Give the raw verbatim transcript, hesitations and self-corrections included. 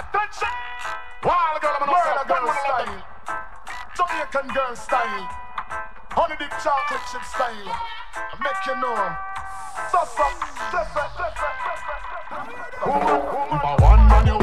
Attention! Wild girl, I'm gonna girl style. Jamaican girl style. Honey dip chocolate chip style. I make you know. So, so, so, so, so, so, so. Woman, woman. Number one man, you